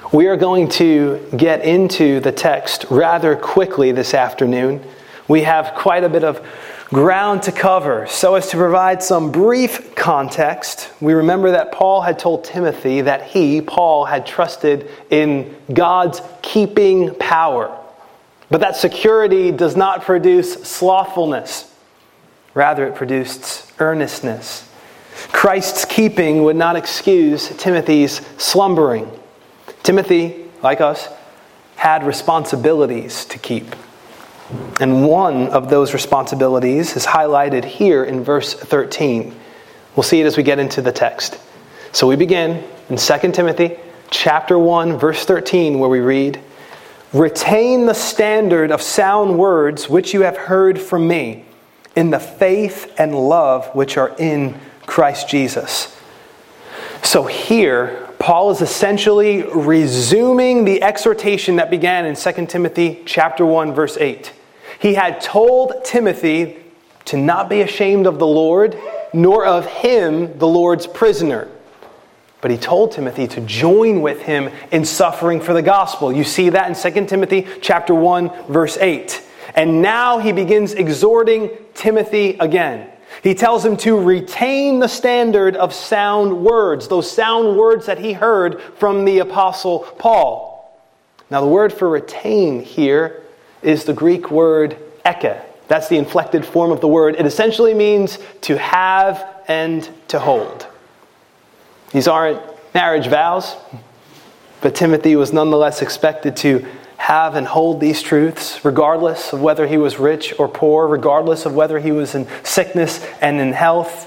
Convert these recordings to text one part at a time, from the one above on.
We are going to get into the text rather quickly this afternoon. We have quite a bit of ground to cover. So as to provide some brief context, we remember that Paul had told Timothy that he, Paul, had trusted in God's keeping power. But that security does not produce slothfulness. Rather, it produced earnestness. Christ's keeping would not excuse Timothy's slumbering. Timothy, like us, had responsibilities to keep. And one of those responsibilities is highlighted here in verse 13. We'll see it as we get into the text. So we begin in 2 Timothy chapter 1, verse 13, where we read, "Retain the standard of sound words which you have heard from me, in the faith and love which are in Christ Jesus." So here, Paul is essentially resuming the exhortation that began in 2 Timothy chapter 1, verse 8. He had told Timothy to not be ashamed of the Lord, nor of him, the Lord's prisoner. But he told Timothy to join with him in suffering for the gospel. You see that in 2 Timothy chapter 1, verse 8. And now he begins exhorting Timothy again. He tells him to retain the standard of sound words, those sound words that he heard from the Apostle Paul. Now the word for retain here is the Greek word eke. That's the inflected form of the word. It essentially means to have and to hold. These aren't marriage vows, but Timothy was nonetheless expected to have and hold these truths, regardless of whether he was rich or poor, regardless of whether he was in sickness and in health.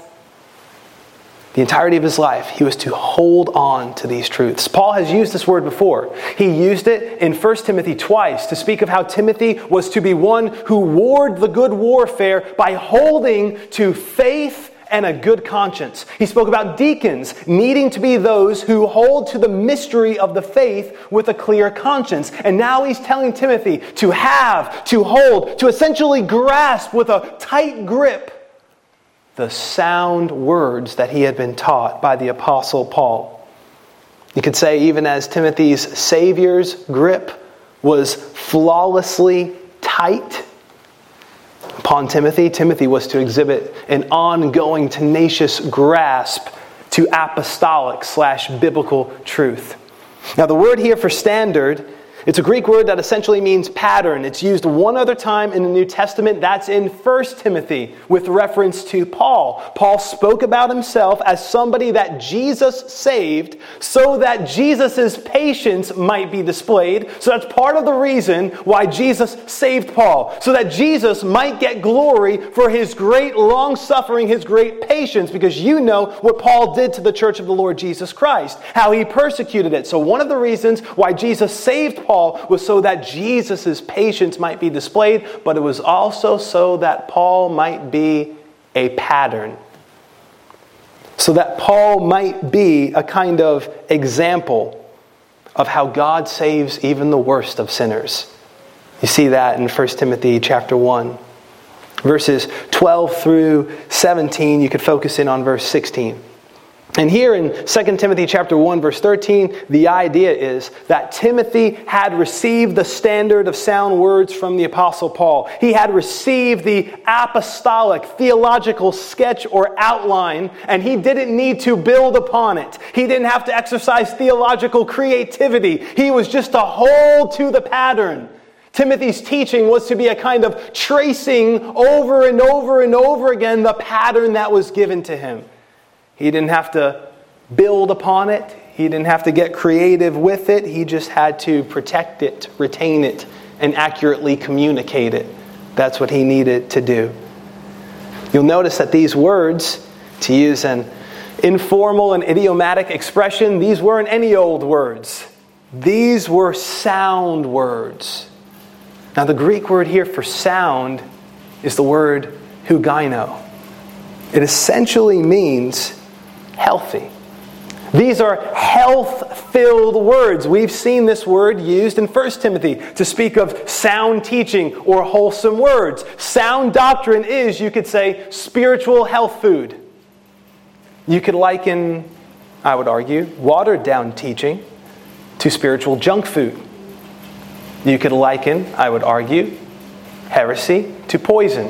The entirety of his life, he was to hold on to these truths. Paul has used this word before. He used it in 1 Timothy twice to speak of how Timothy was to be one who warred the good warfare by holding to faith and a good conscience. He spoke about deacons needing to be those who hold to the mystery of the faith with a clear conscience. And now he's telling Timothy to have, to hold, to essentially grasp with a tight grip the sound words that he had been taught by the Apostle Paul. You could say even as Timothy's Savior's grip was flawlessly tight upon Timothy, Timothy was to exhibit an ongoing tenacious grasp to apostolic/biblical truth. Now the word here for standard, it's a Greek word that essentially means pattern. It's used one other time in the New Testament. That's in 1 Timothy with reference to Paul. Paul spoke about himself as somebody that Jesus saved so that Jesus' patience might be displayed. So that's part of the reason why Jesus saved Paul. So that Jesus might get glory for his great long-suffering, his great patience. Because you know what Paul did to the church of the Lord Jesus Christ. How he persecuted it. So one of the reasons why Jesus saved Paul was so that Jesus' patience might be displayed, but it was also so that Paul might be a pattern. So that Paul might be a kind of example of how God saves even the worst of sinners. You see that in 1 Timothy chapter 1. Verses 12 through 17, you could focus in on verse 16. And here in 2 Timothy chapter 1, verse 13, the idea is that Timothy had received the standard of sound words from the Apostle Paul. He had received the apostolic theological sketch or outline, and he didn't need to build upon it. He didn't have to exercise theological creativity. He was just to hold to the pattern. Timothy's teaching was to be a kind of tracing over and over and over again the pattern that was given to him. He didn't have to build upon it. He didn't have to get creative with it. He just had to protect it, retain it, and accurately communicate it. That's what he needed to do. You'll notice that these words, to use an informal and idiomatic expression, these weren't any old words. These were sound words. Now the Greek word here for sound is the word hugaino. It essentially means healthy. These are health-filled words. We've seen this word used in 1 Timothy to speak of sound teaching or wholesome words. Sound doctrine is, you could say, spiritual health food. You could liken, I would argue, watered-down teaching to spiritual junk food. You could liken, I would argue, heresy to poison.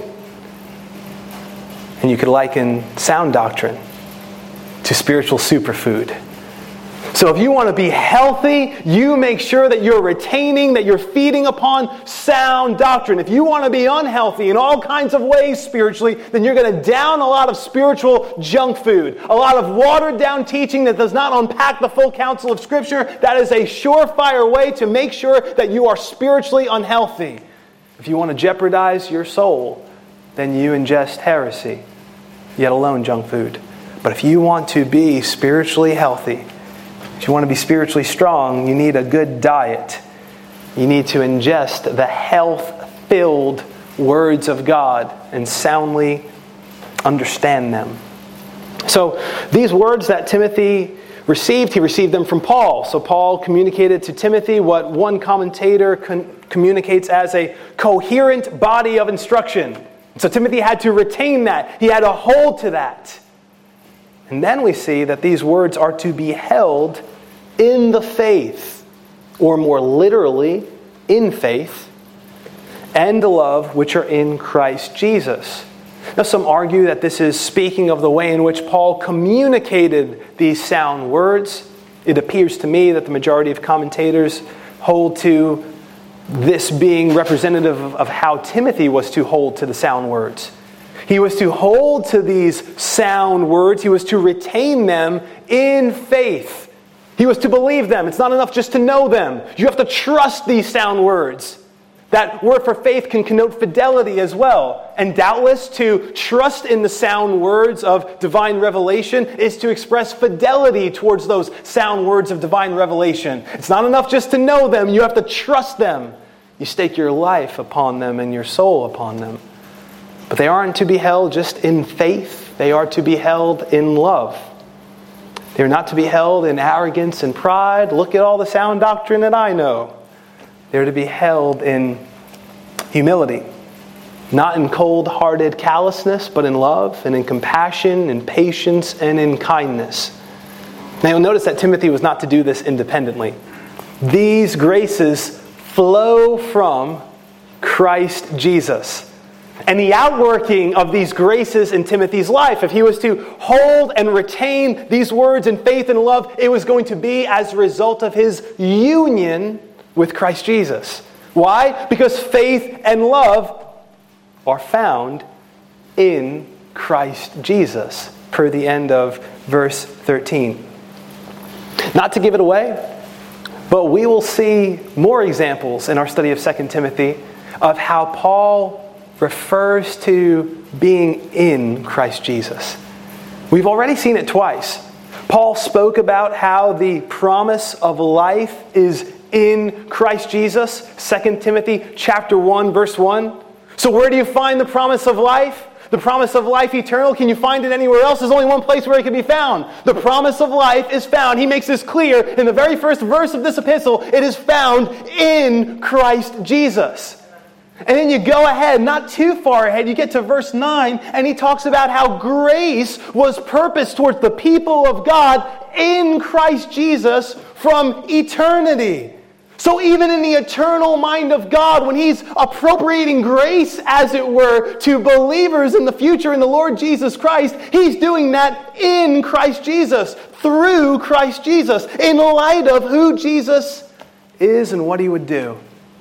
And you could liken sound doctrine to spiritual superfood. So if you want to be healthy, you make sure that you're retaining, that you're feeding upon sound doctrine. If you want to be unhealthy in all kinds of ways spiritually, then you're going to down a lot of spiritual junk food, a lot of watered down teaching that does not unpack the full counsel of Scripture. That is a surefire way to make sure that you are spiritually unhealthy. If you want to jeopardize your soul, then you ingest heresy, yet alone junk food. But if you want to be spiritually healthy, if you want to be spiritually strong, you need a good diet. You need to ingest the health-filled words of God and soundly understand them. So these words that Timothy received, he received them from Paul. So Paul communicated to Timothy what one commentator communicates as a coherent body of instruction. So Timothy had to retain that. He had to hold to that. And then we see that these words are to be held in the faith, or more literally, in faith, and love which are in Christ Jesus. Now some argue that this is speaking of the way in which Paul communicated these sound words. It appears to me that the majority of commentators hold to this being representative of how Timothy was to hold to the sound words. He was to hold to these sound words. He was to retain them in faith. He was to believe them. It's not enough just to know them. You have to trust these sound words. That word for faith can connote fidelity as well. And doubtless to trust in the sound words of divine revelation is to express fidelity towards those sound words of divine revelation. It's not enough just to know them. You have to trust them. You stake your life upon them and your soul upon them. But they aren't to be held just in faith. They are to be held in love. They're not to be held in arrogance and pride. Look at all the sound doctrine that I know. They're to be held in humility. Not in cold-hearted callousness, but in love and in compassion and patience and in kindness. Now you'll notice that Timothy was not to do this independently. These graces flow from Christ Jesus. And the outworking of these graces in Timothy's life, if he was to hold and retain these words in faith and love, it was going to be as a result of his union with Christ Jesus. Why? Because faith and love are found in Christ Jesus, per the end of verse 13. Not to give it away, but we will see more examples in our study of 2 Timothy of how Paul refers to being in Christ Jesus. We've already seen it twice. Paul spoke about how the promise of life is in Christ Jesus, 2 Timothy chapter 1, verse 1. So where do you find the promise of life? The promise of life eternal, can you find it anywhere else? There's only one place where it can be found. The promise of life is found. He makes this clear in the very first verse of this epistle. It is found in Christ Jesus. And then you go ahead, not too far ahead, you get to verse 9, and he talks about how grace was purposed towards the people of God in Christ Jesus from eternity. So even in the eternal mind of God, when he's appropriating grace, as it were, to believers in the future in the Lord Jesus Christ, he's doing that in Christ Jesus, through Christ Jesus, in light of who Jesus is and what he would do.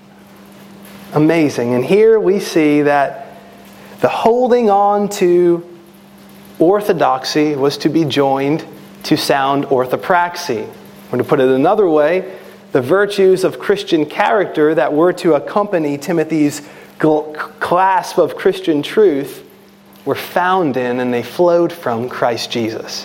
Amazing. And here we see that the holding on to orthodoxy was to be joined to sound orthopraxy. Or to put it another way, the virtues of Christian character that were to accompany Timothy's clasp of Christian truth were found in and they flowed from Christ Jesus.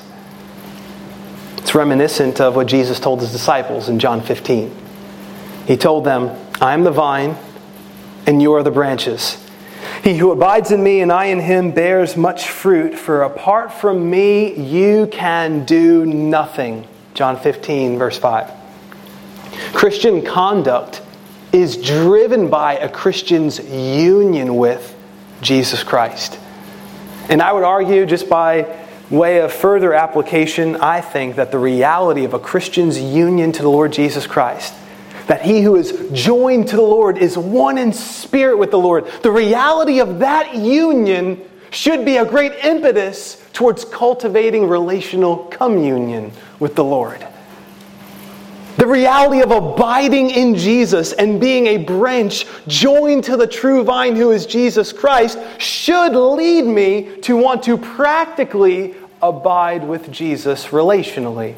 It's reminiscent of what Jesus told his disciples in John 15. He told them, I am the vine, and you are the branches. He who abides in me and I in him bears much fruit, for apart from me you can do nothing. John 15, verse 5. Christian conduct is driven by a Christian's union with Jesus Christ. And I would argue, just by way of further application, I think that the reality of a Christian's union to the Lord Jesus Christ, that he who is joined to the Lord is one in spirit with the Lord, the reality of that union should be a great impetus towards cultivating relational communion with the Lord. The reality of abiding in Jesus and being a branch joined to the true vine who is Jesus Christ should lead me to want to practically abide with Jesus relationally.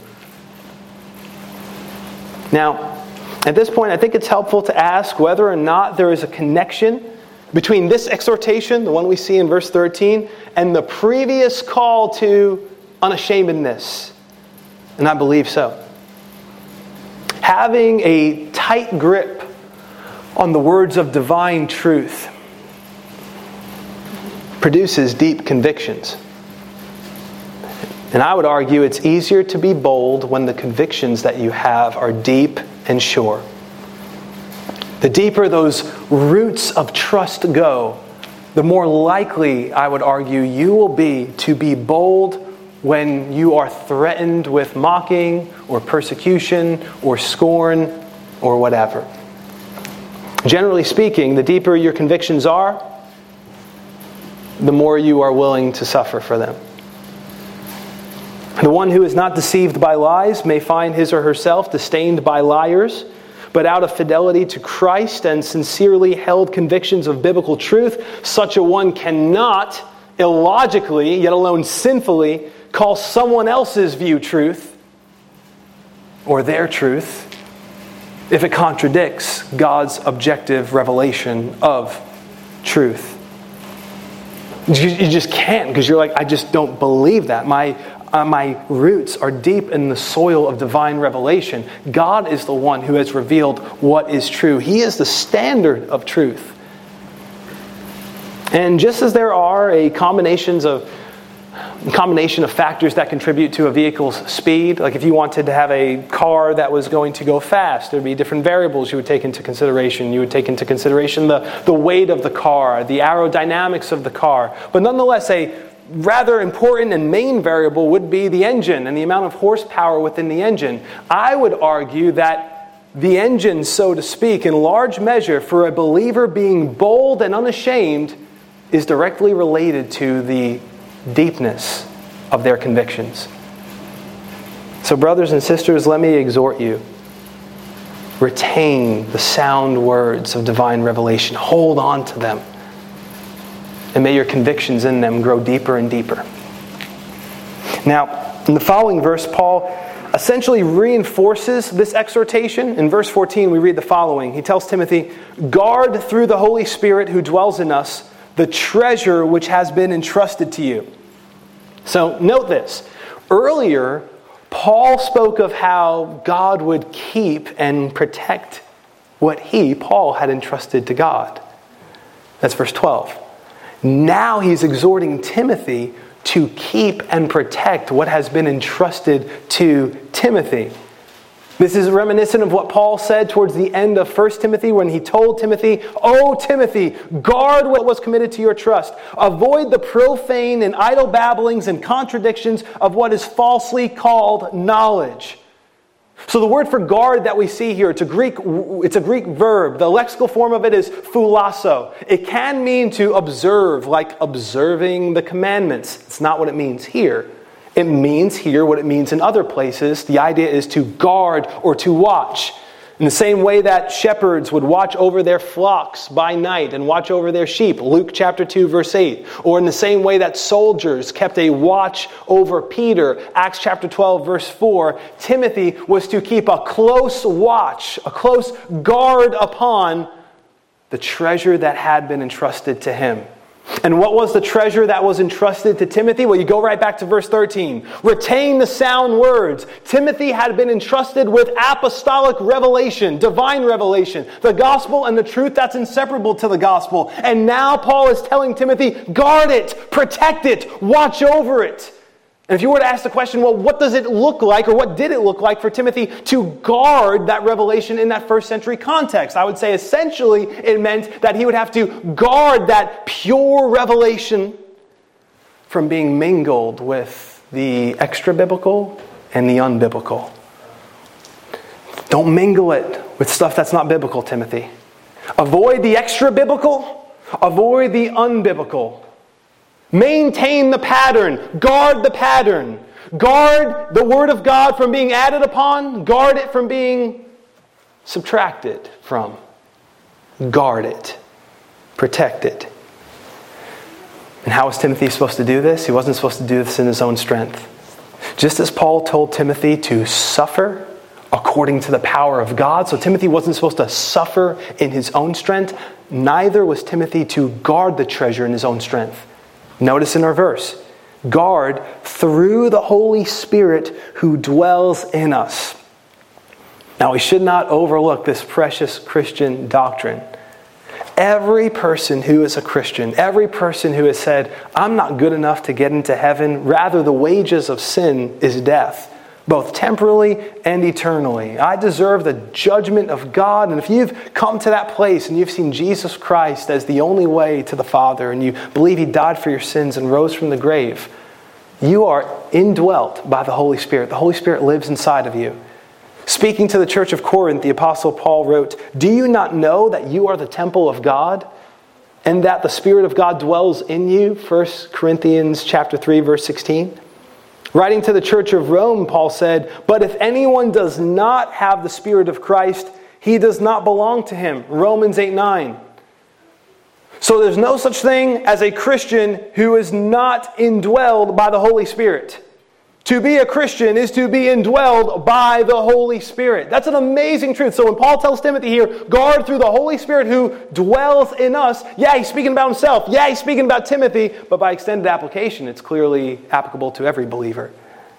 Now, at this point, I think it's helpful to ask whether or not there is a connection between this exhortation, the one we see in verse 13, and the previous call to unashamedness. And I believe so. Having a tight grip on the words of divine truth produces deep convictions. And I would argue it's easier to be bold when the convictions that you have are deep and sure. The deeper those roots of trust go, the more likely, I would argue, you will be to be bold when you are threatened with mocking or persecution or scorn or whatever. Generally speaking, the deeper your convictions are, the more you are willing to suffer for them. The one who is not deceived by lies may find his or herself disdained by liars, but out of fidelity to Christ and sincerely held convictions of biblical truth, such a one cannot illogically, yet alone sinfully, call someone else's view truth or their truth if it contradicts God's objective revelation of truth. You just can't, because you're like, I just don't believe that. My roots are deep in the soil of divine revelation. God is the one who has revealed what is true. He is the standard of truth. And just as there are a combination of factors that contribute to a vehicle's speed, like if you wanted to have a car that was going to go fast, there would be different variables you would take into consideration. You would take into consideration the weight of the car, the aerodynamics of the car. But nonetheless, a rather important and main variable would be the engine and the amount of horsepower within the engine. I would argue that the engine, so to speak, in large measure for a believer being bold and unashamed is directly related to the deepness of their convictions. So brothers and sisters, let me exhort you. Retain the sound words of divine revelation. Hold on to them. And may your convictions in them grow deeper and deeper. Now, in the following verse, Paul essentially reinforces this exhortation. In verse 14, we read the following. He tells Timothy, "Guard through the Holy Spirit who dwells in us the treasure which has been entrusted to you." So note this. Earlier, Paul spoke of how God would keep and protect what Paul, had entrusted to God. That's verse 12. Now he's exhorting Timothy to keep and protect what has been entrusted to Timothy. This is reminiscent of what Paul said towards the end of 1 Timothy when he told Timothy, "O Timothy, guard what was committed to your trust. Avoid the profane and idle babblings and contradictions of what is falsely called knowledge." So the word for guard that we see here, it's a Greek verb. The lexical form of it is phulasso. It can mean to observe, like observing the commandments. It's not what it means here. It means here what it means in other places. The idea is to guard or to watch. In the same way that shepherds would watch over their flocks by night and watch over their sheep, Luke chapter 2, verse 8. Or in the same way that soldiers kept a watch over Peter, Acts chapter 12, verse 4, Timothy was to keep a close watch, a close guard upon the treasure that had been entrusted to him. And what was the treasure that was entrusted to Timothy? Well, you go right back to verse 13. Retain the sound words. Timothy had been entrusted with apostolic revelation, divine revelation, the gospel and the truth that's inseparable to the gospel. And now Paul is telling Timothy, guard it, protect it, watch over it. And if you were to ask the question, well, what does it look like, or what did it look like for Timothy to guard that revelation in that first century context? I would say essentially it meant that he would have to guard that pure revelation from being mingled with the extra-biblical and the unbiblical. Don't mingle it with stuff that's not biblical, Timothy. Avoid the extra-biblical. Avoid the unbiblical. Maintain the pattern. Guard the pattern. Guard the Word of God from being added upon. Guard it from being subtracted from. Guard it. Protect it. And how was Timothy supposed to do this? He wasn't supposed to do this in his own strength. Just as Paul told Timothy to suffer according to the power of God, so Timothy wasn't supposed to suffer in his own strength, neither was Timothy to guard the treasure in his own strength. Notice in our verse, guard through the Holy Spirit who dwells in us. Now we should not overlook this precious Christian doctrine. Every person who is a Christian, every person who has said, I'm not good enough to get into heaven, rather the wages of sin is death, both temporally and eternally. I deserve the judgment of God. And if you've come to that place and you've seen Jesus Christ as the only way to the Father, and you believe He died for your sins and rose from the grave, you are indwelt by the Holy Spirit. The Holy Spirit lives inside of you. Speaking to the church of Corinth, the Apostle Paul wrote, do you not know that you are the temple of God and that the Spirit of God dwells in you? 1 Corinthians chapter 3, verse 16. Writing to the church of Rome, Paul said, but if anyone does not have the Spirit of Christ, he does not belong to him. Romans 8:9. So there's no such thing as a Christian who is not indwelled by the Holy Spirit. To be a Christian is to be indwelled by the Holy Spirit. That's an amazing truth. So when Paul tells Timothy here, guard through the Holy Spirit who dwells in us, yeah, he's speaking about himself. Yeah, he's speaking about Timothy. But by extended application, it's clearly applicable to every believer.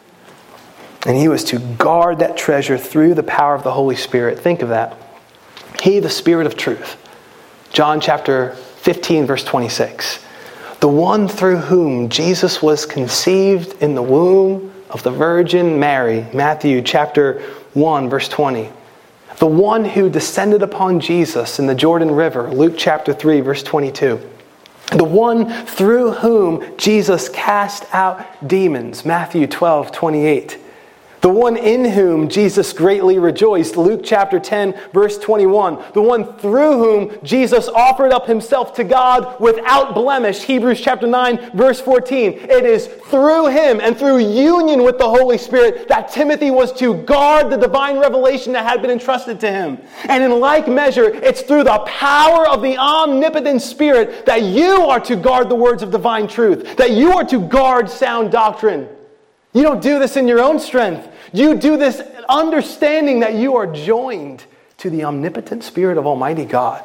And he was to guard that treasure through the power of the Holy Spirit. Think of that. He, the Spirit of truth. John chapter 15, verse 26. The one through whom Jesus was conceived in the womb of the Virgin Mary. Matthew chapter 1, verse 20. The one who descended upon Jesus in the Jordan River. Luke chapter 3, verse 22. The one through whom Jesus cast out demons. Matthew 12, 28. The one in whom Jesus greatly rejoiced. Luke chapter 10, verse 21. The one through whom Jesus offered up himself to God without blemish. Hebrews chapter 9, verse 14. It is through him and through union with the Holy Spirit that Timothy was to guard the divine revelation that had been entrusted to him. And in like measure, it's through the power of the omnipotent Spirit that you are to guard the words of divine truth. That you are to guard sound doctrine. You don't do this in your own strength. You do this understanding that you are joined to the omnipotent Spirit of Almighty God.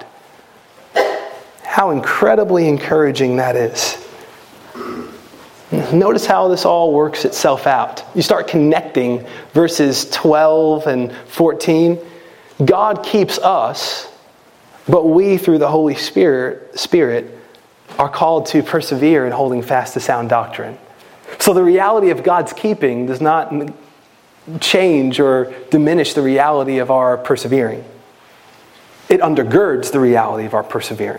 How incredibly encouraging that is. Notice how this all works itself out. You start connecting verses 12 and 14. God keeps us, but we, through the Holy Spirit, are called to persevere in holding fast to sound doctrine. So the reality of God's keeping does not change or diminish the reality of our persevering. It undergirds the reality of our persevering.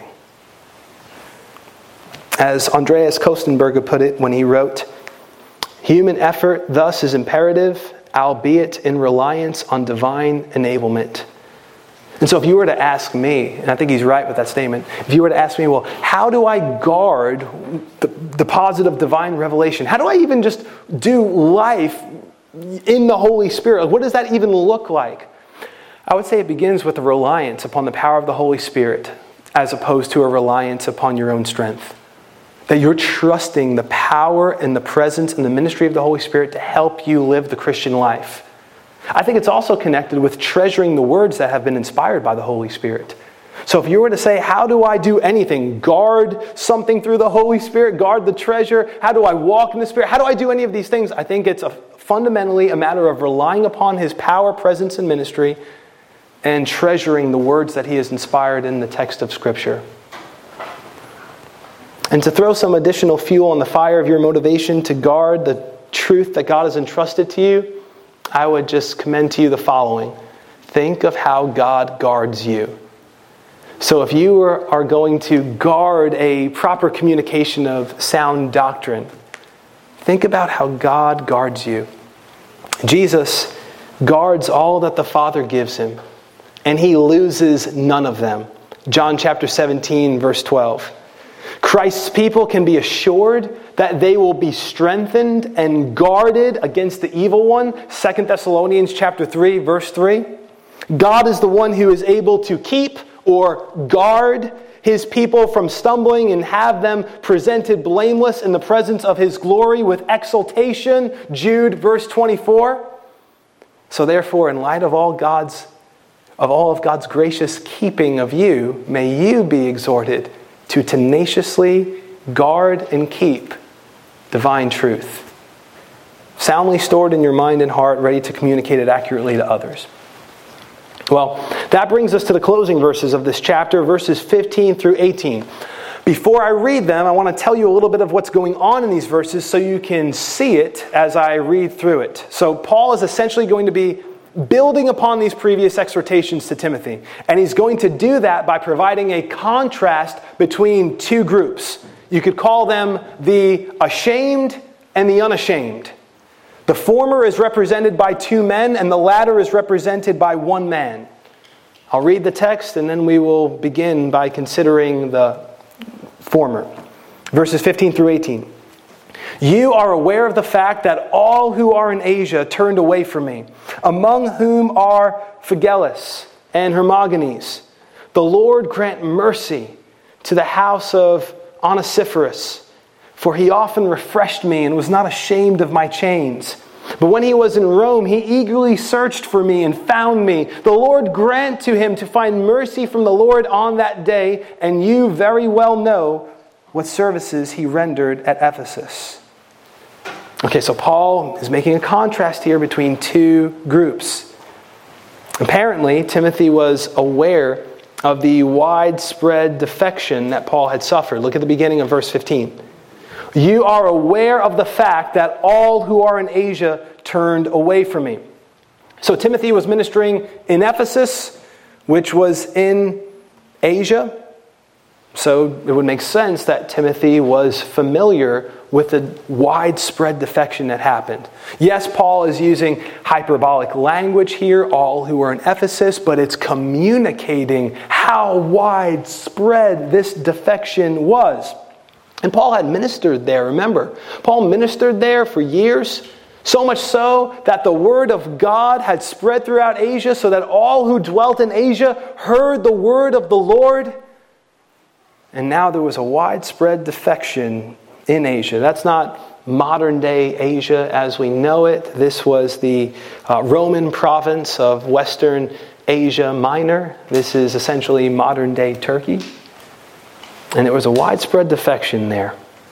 As Andreas Kostenberger put it when he wrote, human effort thus is imperative, albeit in reliance on divine enablement. And so if you were to ask me, and I think he's right with that statement, if you were to ask me, well, how do I guard the positive divine revelation? How do I even just do life in the Holy Spirit? What does that even look like? I would say it begins with a reliance upon the power of the Holy Spirit as opposed to a reliance upon your own strength. That you're trusting the power and the presence and the ministry of the Holy Spirit to help you live the Christian life. I think it's also connected with treasuring the words that have been inspired by the Holy Spirit. So if you were to say, how do I do anything? Guard something through the Holy Spirit, guard the treasure. How do I walk in the Spirit? How do I do any of these things? I think it's fundamentally a matter of relying upon His power, presence, and ministry and treasuring the words that He has inspired in the text of Scripture. And to throw some additional fuel on the fire of your motivation to guard the truth that God has entrusted to you, I would just commend to you the following. Think of how God guards you. So if you are going to guard a proper communication of sound doctrine, think about how God guards you. Jesus guards all that the Father gives him, and he loses none of them. John chapter 17, verse 12. Christ's people can be assured that they will be strengthened and guarded against the evil one. 2 Thessalonians chapter 3, verse 3. God is the one who is able to keep or guard his people from stumbling and have them presented blameless in the presence of his glory with exultation. Jude, verse 24. So therefore, in light of all of God's gracious keeping of you, may you be exhorted to tenaciously guard and keep divine truth, soundly stored in your mind and heart, ready to communicate it accurately to others. Well, that brings us to the closing verses of this chapter, verses 15 through 18. Before I read them, I want to tell you a little bit of what's going on in these verses so you can see it as I read through it. So Paul is essentially going to be building upon these previous exhortations to Timothy. And he's going to do that by providing a contrast between two groups. You could call them the ashamed and the unashamed. The former is represented by two men, and the latter is represented by one man. I'll read the text, and then we will begin by considering the former. Verses 15 through 18. You are aware of the fact that all who are in Asia turned away from me, among whom are Phygellus and Hermogenes. The Lord grant mercy to the house of Onesiphorus, for he often refreshed me and was not ashamed of my chains. But when he was in Rome, he eagerly searched for me and found me. The Lord grant to him to find mercy from the Lord on that day, and you very well know what services he rendered at Ephesus. Okay, so Paul is making a contrast here between two groups. Apparently, Timothy was aware of the widespread defection that Paul had suffered. Look at the beginning of verse 15. You are aware of the fact that all who are in Asia turned away from me. So Timothy was ministering in Ephesus, which was in Asia. So it would make sense that Timothy was familiar with the widespread defection that happened. Yes, Paul is using hyperbolic language here, all who are in Ephesus, but it's communicating how widespread this defection was. And Paul had ministered there, remember. Paul ministered there for years, so much so that the word of God had spread throughout Asia, so that all who dwelt in Asia heard the word of the Lord. And now there was a widespread defection in Asia. That's not modern day Asia as we know it. This was the Roman province of Western Asia Minor. This is essentially modern day Turkey. And there was a widespread defection there.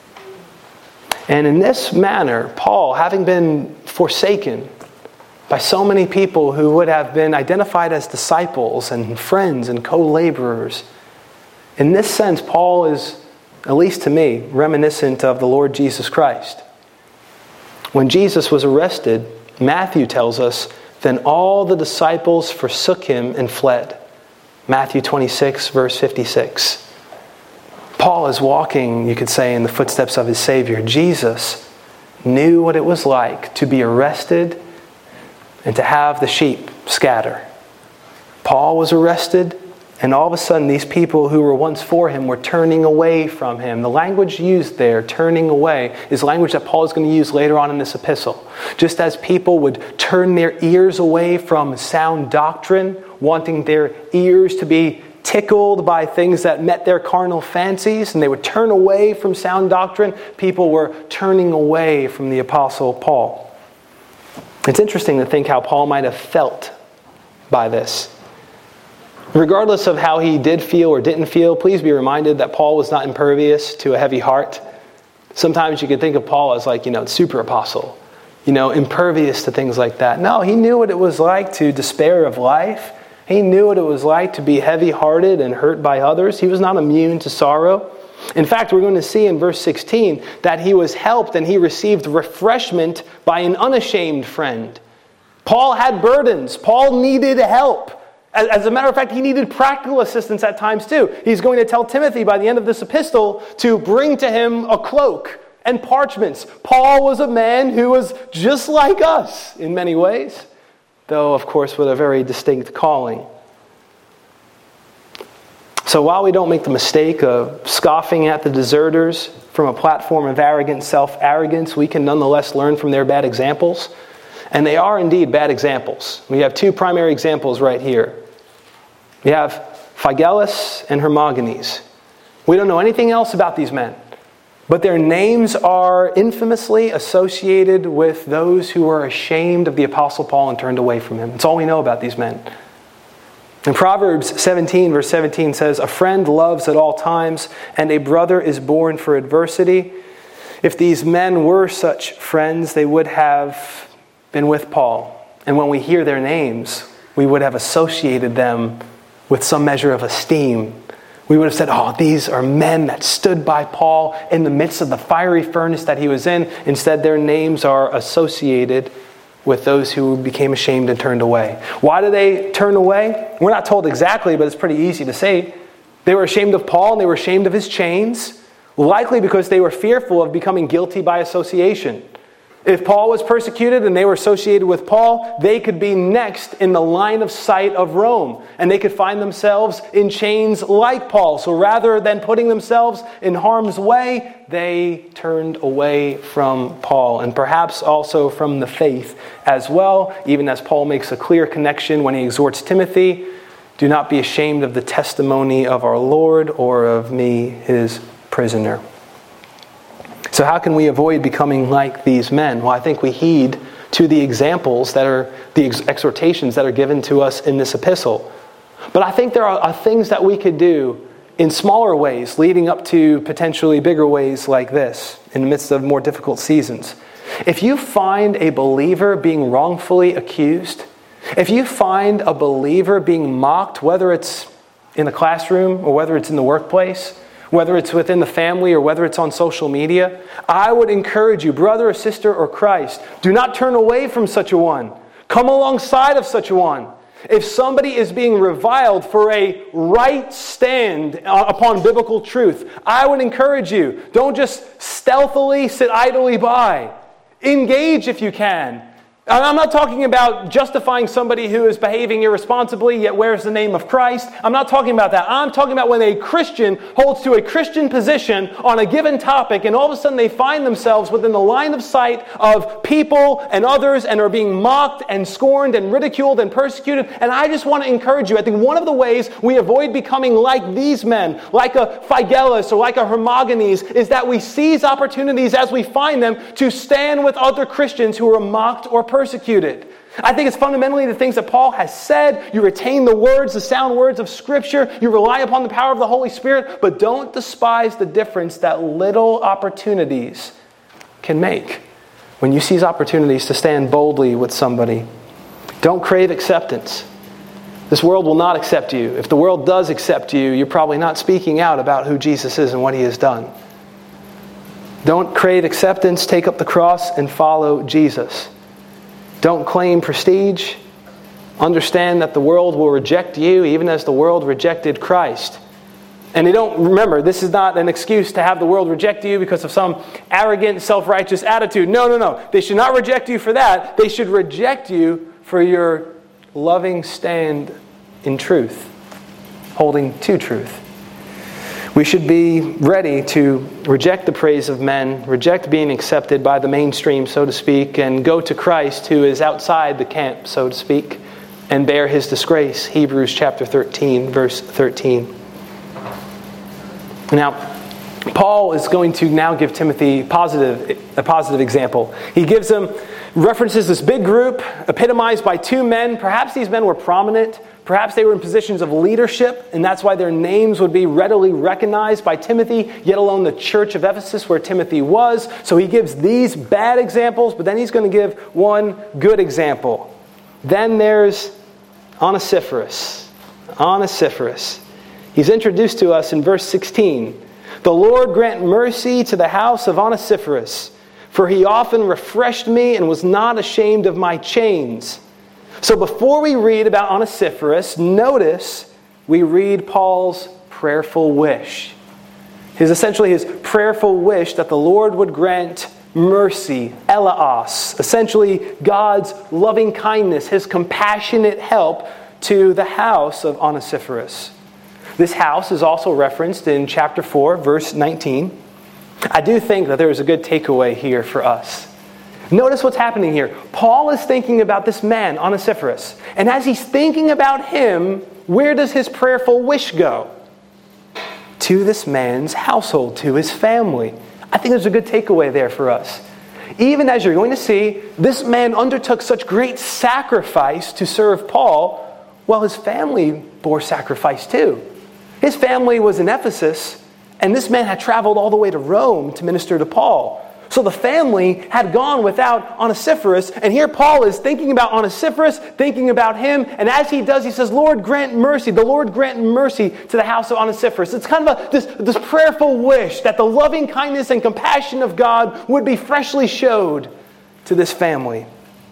And in this manner, Paul, having been forsaken by so many people who would have been identified as disciples and friends and co-laborers, in this sense, Paul is, at least to me, reminiscent of the Lord Jesus Christ. When Jesus was arrested, Matthew tells us, then all the disciples forsook him and fled. Matthew 26, verse 56. Paul is walking, you could say, in the footsteps of his Savior. Jesus knew what it was like to be arrested and to have the sheep scatter. Paul was arrested, and all of a sudden these people who were once for him were turning away from him. The language used there, turning away, is language that Paul is going to use later on in this epistle. Just as people would turn their ears away from sound doctrine, wanting their ears to be tickled by things that met their carnal fancies, and they would turn away from sound doctrine, people were turning away from the Apostle Paul. It's interesting to think how Paul might have felt by this. Regardless of how he did feel or didn't feel, please be reminded that Paul was not impervious to a heavy heart. Sometimes you could think of Paul as like, super apostle, impervious to things like that. No, he knew what it was like to despair of life. He knew what it was like to be heavy-hearted and hurt by others. He was not immune to sorrow. In fact, we're going to see in verse 16 that he was helped and he received refreshment by an unashamed friend. Paul had burdens. Paul needed help. As a matter of fact, he needed practical assistance at times too. He's going to tell Timothy by the end of this epistle to bring to him a cloak and parchments. Paul was a man who was just like us in many ways, though, of course, with a very distinct calling. So while we don't make the mistake of scoffing at the deserters from a platform of arrogant self-arrogance, we can nonetheless learn from their bad examples. And they are indeed bad examples. We have two primary examples right here. We have Phygellus and Hermogenes. We don't know anything else about these men, but their names are infamously associated with those who were ashamed of the Apostle Paul and turned away from him. That's all we know about these men. In Proverbs 17, verse 17 says, "A friend loves at all times, and a brother is born for adversity." If these men were such friends, they would have been with Paul. And when we hear their names, we would have associated them with some measure of esteem. We would have said, oh, these are men that stood by Paul in the midst of the fiery furnace that he was in. Instead, their names are associated with those who became ashamed and turned away. Why did they turn away? We're not told exactly, but it's pretty easy to say. They were ashamed of Paul and they were ashamed of his chains, likely because they were fearful of becoming guilty by association. If Paul was persecuted and they were associated with Paul, they could be next in the line of sight of Rome, and they could find themselves in chains like Paul. So rather than putting themselves in harm's way, they turned away from Paul, and perhaps also from the faith as well, even as Paul makes a clear connection when he exhorts Timothy, "Do not be ashamed of the testimony of our Lord or of me, his prisoner." So how can we avoid becoming like these men? Well, I think we heed to the examples that are the exhortations that are given to us in this epistle. But I think there are things that we could do in smaller ways, leading up to potentially bigger ways like this, in the midst of more difficult seasons. If you find a believer being wrongfully accused, if you find a believer being mocked, whether it's in the classroom or whether it's in the workplace, whether it's within the family or whether it's on social media, I would encourage you, brother or sister or Christ, do not turn away from such a one. Come alongside of such a one. If somebody is being reviled for a right stand upon biblical truth, I would encourage you, don't just stealthily sit idly by. Engage if you can. I'm not talking about justifying somebody who is behaving irresponsibly yet wears the name of Christ. I'm not talking about that. I'm talking about when a Christian holds to a Christian position on a given topic and all of a sudden they find themselves within the line of sight of people and others and are being mocked and scorned and ridiculed and persecuted. And I just want to encourage you. I think one of the ways we avoid becoming like these men, like a Phygellus or like a Hermogenes, is that we seize opportunities as we find them to stand with other Christians who are mocked or persecuted. I think it's fundamentally the things that Paul has said. You retain the words, the sound words of Scripture. You rely upon the power of the Holy Spirit, but don't despise the difference that little opportunities can make. When you seize opportunities to stand boldly with somebody, don't crave acceptance. This world will not accept you. If the world does accept you, you're probably not speaking out about who Jesus is and what he has done. Don't crave acceptance. Take up the cross and follow Jesus. Don't claim prestige. Understand that the world will reject you even as the world rejected Christ. And remember, this is not an excuse to have the world reject you because of some arrogant, self-righteous attitude. No. They should not reject you for that. They should reject you for your loving stand in truth, holding to truth. We should be ready to reject the praise of men, reject being accepted by the mainstream, so to speak, and go to Christ, who is outside the camp, so to speak, and bear his disgrace. Hebrews chapter 13, verse 13. Now, Paul is going to now give Timothy a positive example. He gives him, references this big group, epitomized by two men. Perhaps these men were prominent. Perhaps they were in positions of leadership, and that's why their names would be readily recognized by Timothy, yet alone the church of Ephesus where Timothy was. So he gives these bad examples, but then he's going to give one good example. Then there's Onesiphorus. He's introduced to us in verse 16. "The Lord grant mercy to the house of Onesiphorus, for he often refreshed me and was not ashamed of my chains." So before we read about Onesiphorus, notice we read Paul's prayerful wish. Essentially his prayerful wish that the Lord would grant mercy, eleos, essentially God's loving kindness, his compassionate help to the house of Onesiphorus. This house is also referenced in chapter 4, verse 19. I do think that there is a good takeaway here for us. Notice what's happening here. Paul is thinking about this man, Onesiphorus. And as he's thinking about him, where does his prayerful wish go? To this man's household, to his family. I think there's a good takeaway there for us. Even as you're going to see, this man undertook such great sacrifice to serve Paul, while his family bore sacrifice too. His family was in Ephesus, and this man had traveled all the way to Rome to minister to Paul. So the family had gone without Onesiphorus, and here Paul is thinking about Onesiphorus, thinking about him, and as he does, he says, Lord, grant mercy. The Lord grant mercy to the house of Onesiphorus. It's kind of this prayerful wish that the loving kindness and compassion of God would be freshly showed to this family.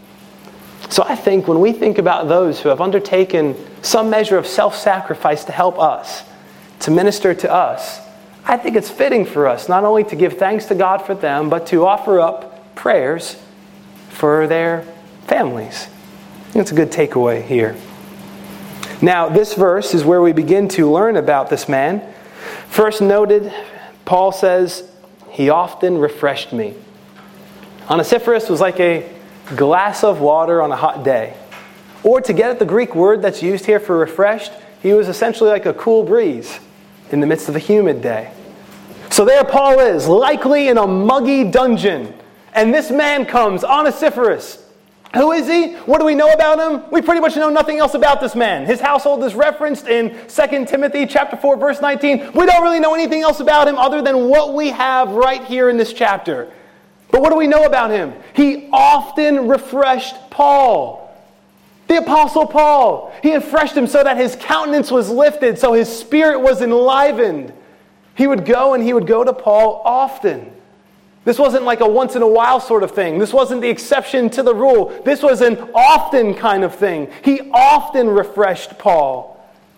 So I think when we think about those who have undertaken some measure of self-sacrifice to help us, to minister to us, I think it's fitting for us not only to give thanks to God for them, but to offer up prayers for their families. I think it's a good takeaway here. Now, this verse is where we begin to learn about this man. First noted, Paul says, he often refreshed me. Onesiphorus was like a glass of water on a hot day. Or to get at the Greek word that's used here for refreshed, he was essentially like a cool breeze in the midst of a humid day. So there Paul is, likely in a muggy dungeon. And this man comes, Onesiphorus. Who is he? What do we know about him? We pretty much know nothing else about this man. His household is referenced in 2 Timothy chapter 4, verse 19. We don't really know anything else about him other than what we have right here in this chapter. But what do we know about him? He often refreshed Paul. The Apostle Paul. He refreshed him so that his countenance was lifted, so his spirit was enlivened. He would go to Paul often. This wasn't like a once in a while sort of thing. This wasn't the exception to the rule. This was an often kind of thing. He often refreshed Paul.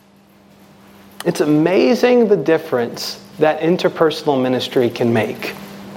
It's amazing the difference that interpersonal ministry can make.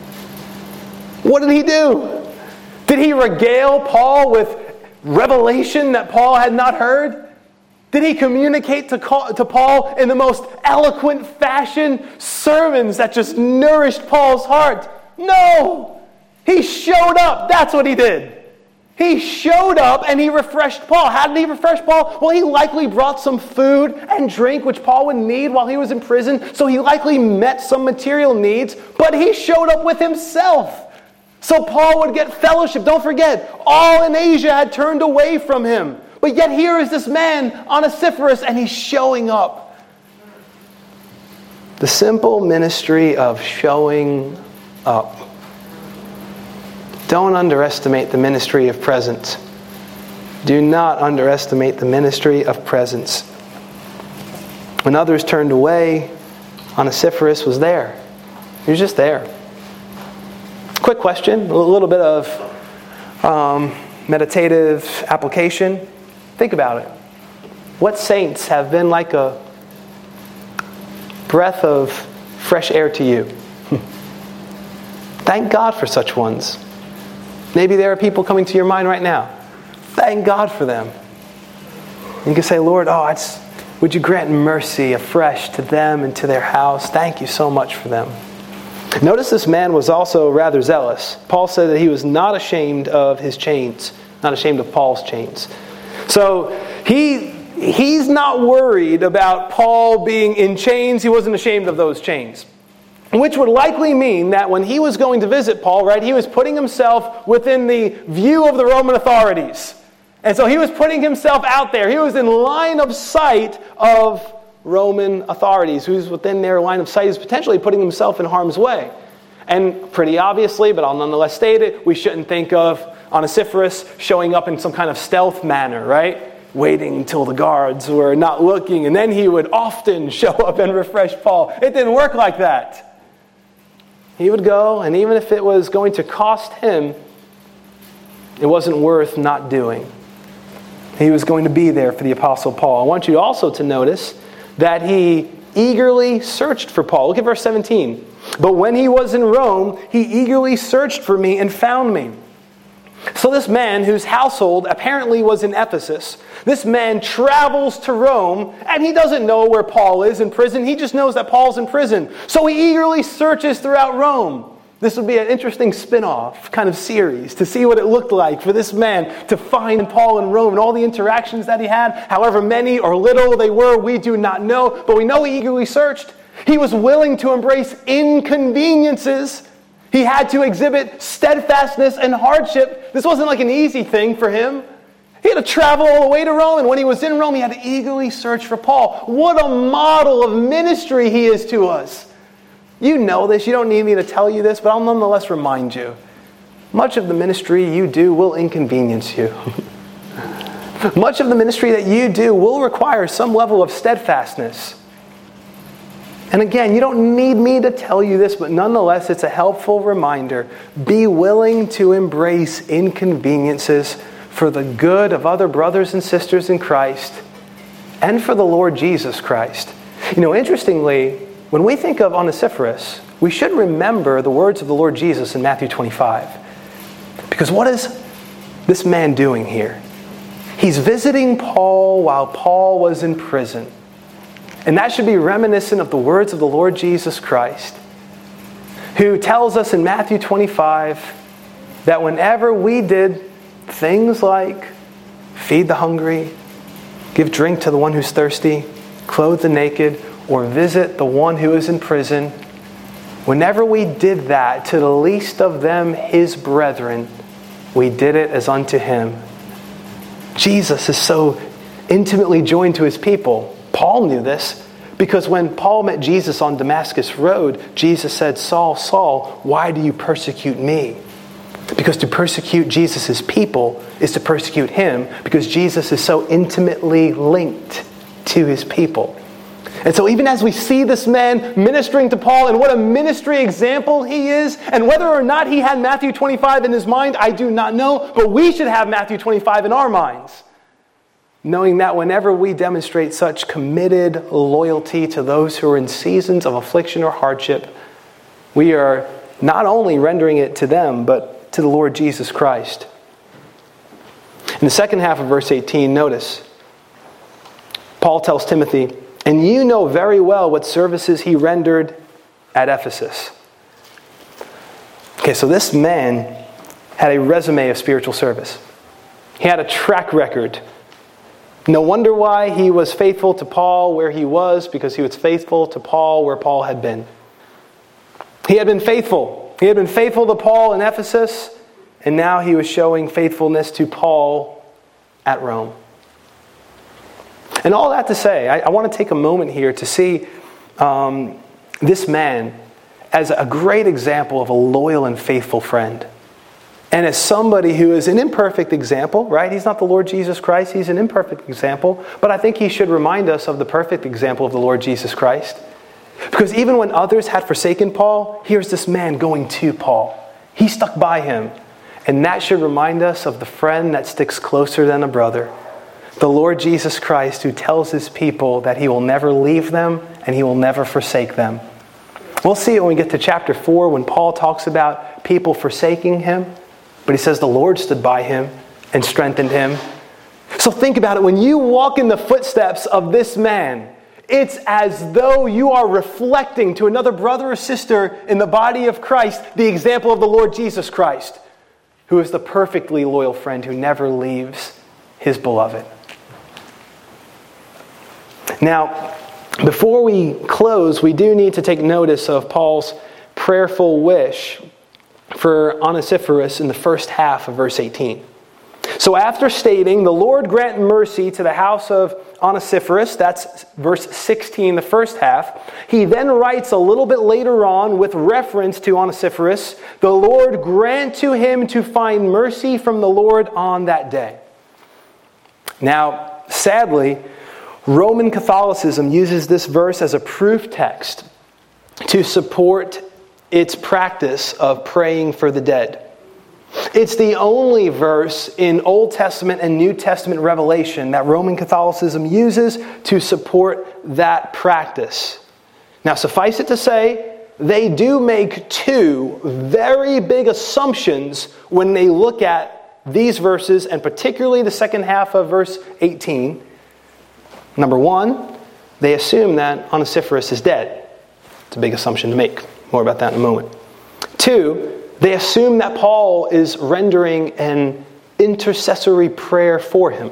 What did he do? Did he regale Paul with revelation that Paul had not heard? Did he communicate to Paul in the most eloquent fashion sermons that just nourished Paul's heart? No! He showed up. That's what he did. He showed up and he refreshed Paul. How did he refresh Paul? Well, he likely brought some food and drink, which Paul would need while he was in prison. So he likely met some material needs, but he showed up with himself. So Paul would get fellowship. Don't forget, all in Asia had turned away from him. But yet here is this man, Onesiphorus, and he's showing up. The simple ministry of showing up. Don't underestimate the ministry of presence. Do not underestimate the ministry of presence. When others turned away, Onesiphorus was there. He was just there. Quick question, a little bit of meditative application. Think about it. What saints have been like a breath of fresh air to you? Thank God for such ones. Maybe there are people coming to your mind right now. Thank God for them. You can say, Lord, would you grant mercy afresh to them and to their house? Thank you so much for them. Notice this man was also rather zealous. Paul said that he was not ashamed of his chains, not ashamed of Paul's chains. So he's not worried about Paul being in chains. He wasn't ashamed of those chains. Which would likely mean that when he was going to visit Paul, right, he was putting himself within the view of the Roman authorities. And so he was putting himself out there. He was in line of sight of Roman authorities. Who's within their line of sight is potentially putting himself in harm's way. And pretty obviously, but I'll nonetheless state it, we shouldn't think of Onesiphorus showing up in some kind of stealth manner, right? Waiting until the guards were not looking, and then he would often show up and refresh Paul. It didn't work like that. He would go, and even if it was going to cost him, it wasn't worth not doing. He was going to be there for the Apostle Paul. I want you also to notice that he eagerly searched for Paul. Look at verse 17. But when he was in Rome, he eagerly searched for me and found me. So this man, whose household apparently was in Ephesus, this man travels to Rome, and he doesn't know where Paul is in prison. He just knows that Paul's in prison. So he eagerly searches throughout Rome. This would be an interesting spin-off kind of series to see what it looked like for this man to find Paul in Rome and all the interactions that he had, however many or little they were, we do not know, but we know he eagerly searched. He was willing to embrace inconveniences. He had to exhibit steadfastness and hardship. This wasn't like an easy thing for him. He had to travel all the way to Rome, and when he was in Rome, he had to eagerly search for Paul. What a model of ministry he is to us. You know this. You don't need me to tell you this, but I'll nonetheless remind you. Much of the ministry you do will inconvenience you. Much of the ministry that you do will require some level of steadfastness. And again, you don't need me to tell you this, but nonetheless, it's a helpful reminder. Be willing to embrace inconveniences for the good of other brothers and sisters in Christ and for the Lord Jesus Christ. You know, interestingly, when we think of Onesiphorus, we should remember the words of the Lord Jesus in Matthew 25. Because what is this man doing here? He's visiting Paul while Paul was in prison. And that should be reminiscent of the words of the Lord Jesus Christ, who tells us in Matthew 25 that whenever we did things like feed the hungry, give drink to the one who's thirsty, clothe the naked, or visit the one who is in prison, whenever we did that to the least of them, his brethren, we did it as unto him. Jesus is so intimately joined to his people. Paul knew this because when Paul met Jesus on Damascus Road, Jesus said, Saul, Saul, why do you persecute me? Because to persecute Jesus' people is to persecute him because Jesus is so intimately linked to his people. And so even as we see this man ministering to Paul, and what a ministry example he is, and whether or not he had Matthew 25 in his mind, I do not know, but we should have Matthew 25 in our minds. Knowing that whenever we demonstrate such committed loyalty to those who are in seasons of affliction or hardship, we are not only rendering it to them, but to the Lord Jesus Christ. In the second half of verse 18, notice, Paul tells Timothy, and you know very well what services he rendered at Ephesus. Okay, so this man had a resume of spiritual service. He had a track record. No wonder why he was faithful to Paul where he was, because he was faithful to Paul where Paul had been. He had been faithful. He had been faithful to Paul in Ephesus, and now he was showing faithfulness to Paul at Rome. And all that to say, I want to take a moment here to see this man as a great example of a loyal and faithful friend. And as somebody who is an imperfect example, right? He's not the Lord Jesus Christ. He's an imperfect example. But I think he should remind us of the perfect example of the Lord Jesus Christ. Because even when others had forsaken Paul, here's this man going to Paul. He stuck by him. And that should remind us of the friend that sticks closer than a brother. The Lord Jesus Christ, who tells his people that he will never leave them and he will never forsake them. We'll see it when we get to chapter 4 when Paul talks about people forsaking him. But he says the Lord stood by him and strengthened him. So think about it. When you walk in the footsteps of this man, it's as though you are reflecting to another brother or sister in the body of Christ the example of the Lord Jesus Christ, who is the perfectly loyal friend who never leaves his beloved. Now, before we close, we do need to take notice of Paul's prayerful wish for Onesiphorus in the first half of verse 18. So after stating, the Lord grant mercy to the house of Onesiphorus, that's verse 16, the first half, he then writes a little bit later on with reference to Onesiphorus, the Lord grant to him to find mercy from the Lord on that day. Now, sadly, Roman Catholicism uses this verse as a proof text to support its practice of praying for the dead. It's the only verse in Old Testament and New Testament revelation that Roman Catholicism uses to support that practice Now, suffice it to say, they do make two very big assumptions when they look at these verses, and particularly the second half of verse 18. Number one, they assume that Onesiphorus is dead. It's a big assumption to make. More about that in a moment. Two, they assume that Paul is rendering an intercessory prayer for him.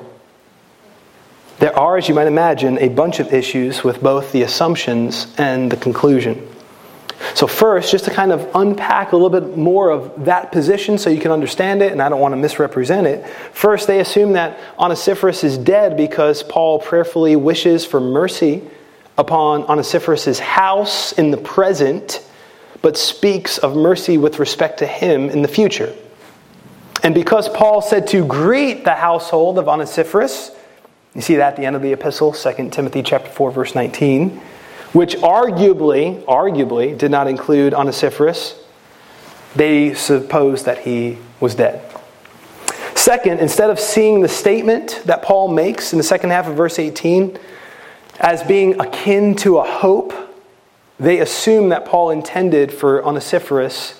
There are, as you might imagine, a bunch of issues with both the assumptions and the conclusion. So first, just to kind of unpack a little bit more of that position so you can understand it, and I don't want to misrepresent it. First, they assume that Onesiphorus is dead because Paul prayerfully wishes for mercy upon Onesiphorus' house in the present, but speaks of mercy with respect to him in the future. And because Paul said to greet the household of Onesiphorus, you see that at the end of the epistle, 2 Timothy chapter 4, verse 19, which arguably did not include Onesiphorus, they suppose that he was dead. Second, instead of seeing the statement that Paul makes in the second half of verse 18 as being akin to a hope, they assume that Paul intended for Onesiphorus,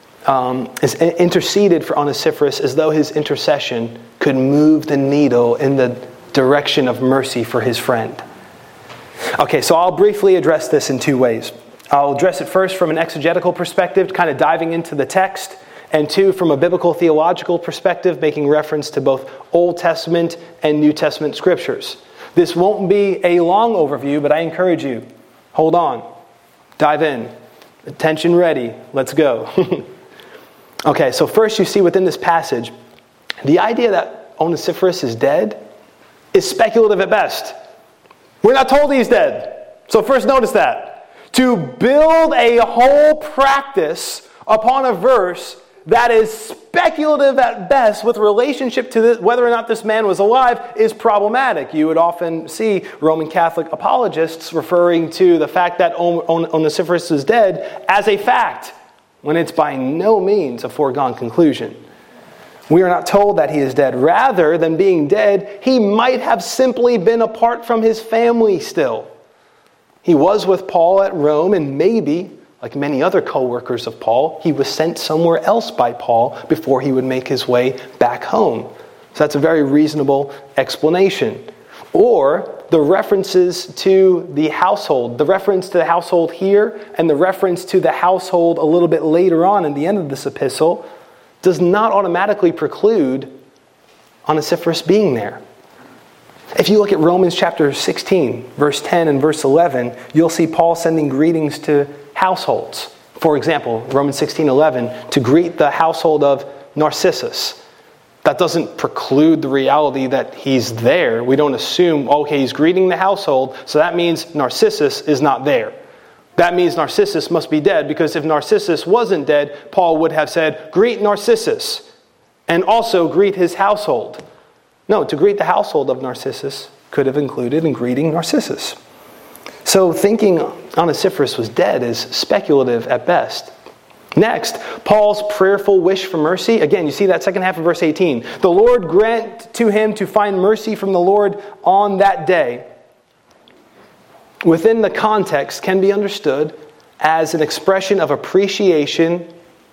interceded for Onesiphorus as though his intercession could move the needle in the direction of mercy for his friend. Okay, so I'll briefly address this in two ways. I'll address it first from an exegetical perspective, kind of diving into the text, and two, from a biblical theological perspective, making reference to both Old Testament and New Testament scriptures. This won't be a long overview, but I encourage you, hold on, dive in, attention ready, let's go. Okay, so first you see within this passage, the idea that Onesiphorus is dead is speculative at best. We're not told he's dead. So first notice that. To build a whole practice upon a verse that is speculative at best with relationship to this, whether or not this man was alive is problematic. You would often see Roman Catholic apologists referring to the fact that Onesiphorus is dead as a fact, when it's by no means a foregone conclusion. We are not told that he is dead. Rather than being dead, he might have simply been apart from his family still. He was with Paul at Rome, and maybe, like many other co-workers of Paul, he was sent somewhere else by Paul before he would make his way back home. So that's a very reasonable explanation. Or the references to the household, the reference to the household here and the reference to the household a little bit later on in the end of this epistle does not automatically preclude Onesiphorus being there. If you look at Romans chapter 16, verse 10 and verse 11, you'll see Paul sending greetings to households. For example, Romans 16:11, to greet the household of Narcissus. That doesn't preclude the reality that he's there. We don't assume, okay, he's greeting the household, so that means Narcissus is not there. That means Narcissus must be dead, because if Narcissus wasn't dead, Paul would have said, greet Narcissus, and also greet his household. No, to greet the household of Narcissus could have included in greeting Narcissus. So thinking Onesiphorus was dead is speculative at best. Next, Paul's prayerful wish for mercy. Again, you see that second half of verse 18. The Lord grant to him to find mercy from the Lord on that day. Within the context can be understood as an expression of appreciation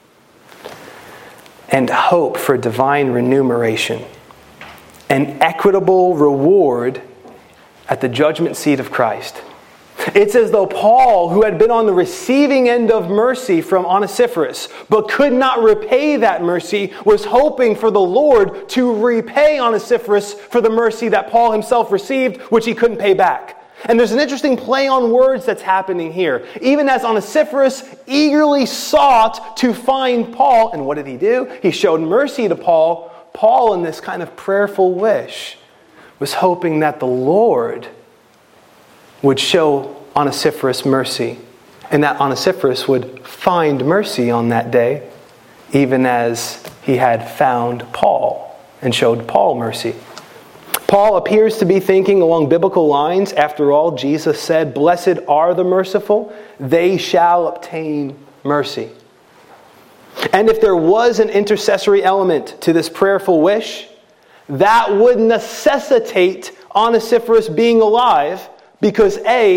and hope for divine remuneration, an equitable reward at the judgment seat of Christ. It's as though Paul, who had been on the receiving end of mercy from Onesiphorus, but could not repay that mercy, was hoping for the Lord to repay Onesiphorus for the mercy that Paul himself received, which he couldn't pay back. And there's an interesting play on words that's happening here. Even as Onesiphorus eagerly sought to find Paul, and what did he do? He showed mercy to Paul. Paul, in this kind of prayerful wish, was hoping that the Lord would show Onesiphorus mercy, and that Onesiphorus would find mercy on that day, even as he had found Paul and showed Paul mercy. Paul appears to be thinking along biblical lines. After all, Jesus said, "Blessed are the merciful, they shall obtain mercy." And if there was an intercessory element to this prayerful wish, that would necessitate Onesiphorus being alive, because A,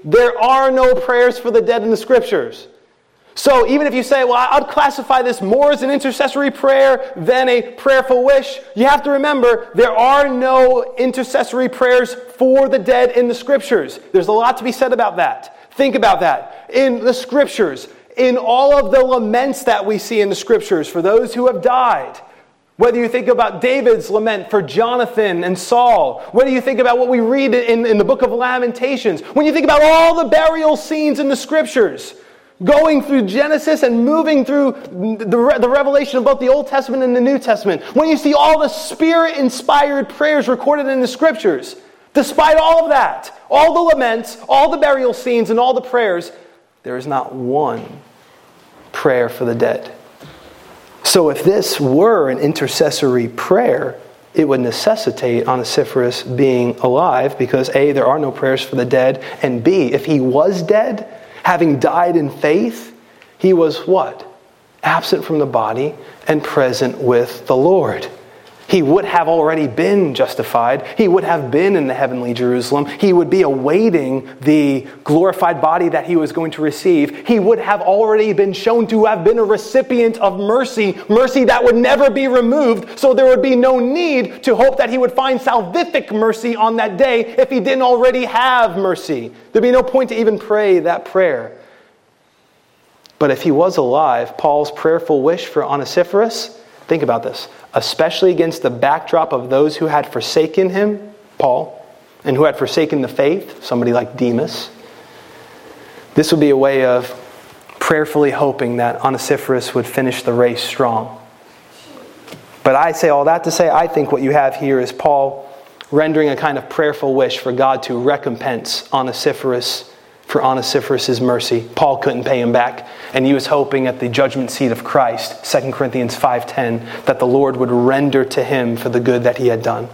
there are no prayers for the dead in the Scriptures. So even if you say, well, I'd classify this more as an intercessory prayer than a prayerful wish, you have to remember there are no intercessory prayers for the dead in the Scriptures. There's a lot to be said about that. Think about that. In the Scriptures, in all of the laments that we see in the Scriptures for those who have died, whether you think about David's lament for Jonathan and Saul, whether you think about what we read in the book of Lamentations, when you think about all the burial scenes in the Scriptures, going through Genesis and moving through the revelation of both the Old Testament and the New Testament, when you see all the Spirit-inspired prayers recorded in the Scriptures, despite all of that, all the laments, all the burial scenes, and all the prayers, there is not one prayer for the dead. So if this were an intercessory prayer, it would necessitate Onesiphorus being alive because A, there are no prayers for the dead, and B, if he was dead, having died in faith, he was what? Absent from the body and present with the Lord. He would have already been justified. He would have been in the heavenly Jerusalem. He would be awaiting the glorified body that he was going to receive. He would have already been shown to have been a recipient of mercy, mercy that would never be removed, so there would be no need to hope that he would find salvific mercy on that day if he didn't already have mercy. There'd be no point to even pray that prayer. But if he was alive, Paul's prayerful wish for Onesiphorus, think about this, especially against the backdrop of those who had forsaken him, Paul, and who had forsaken the faith, somebody like Demas. This would be a way of prayerfully hoping that Onesiphorus would finish the race strong. But I say all that to say, I think what you have here is Paul rendering a kind of prayerful wish for God to recompense Onesiphorus for Onesiphorus' mercy. Paul couldn't pay him back, and he was hoping at the judgment seat of Christ, 2 Corinthians 5:10, that the Lord would render to him for the good that he had done.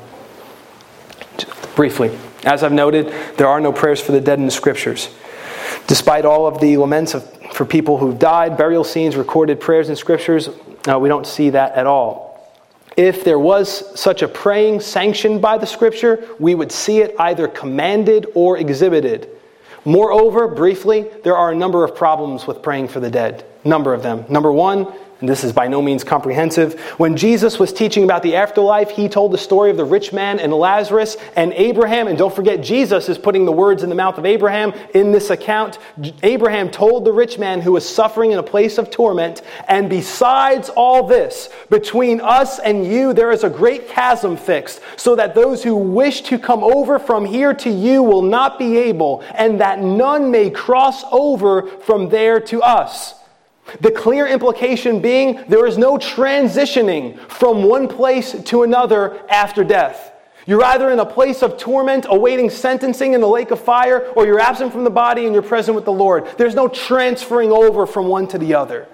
Briefly, as I've noted, there are no prayers for the dead in the Scriptures. Despite all of the laments for people who've died, burial scenes, recorded prayers in Scriptures, we don't see that at all. If there was such a praying sanctioned by the Scripture, we would see it either commanded or exhibited. Moreover, briefly, there are a number of problems with praying for the dead. Number of them. Number one, and this is by no means comprehensive, when Jesus was teaching about the afterlife, he told the story of the rich man and Lazarus and Abraham. And don't forget, Jesus is putting the words in the mouth of Abraham in this account. Abraham told the rich man who was suffering in a place of torment, and besides all this, between us and you there is a great chasm fixed, so that those who wish to come over from here to you will not be able, and that none may cross over from there to us. The clear implication being there is no transitioning from one place to another after death. You're either in a place of torment awaiting sentencing in the lake of fire, or you're absent from the body and you're present with the Lord. There's no transferring over from one to the other.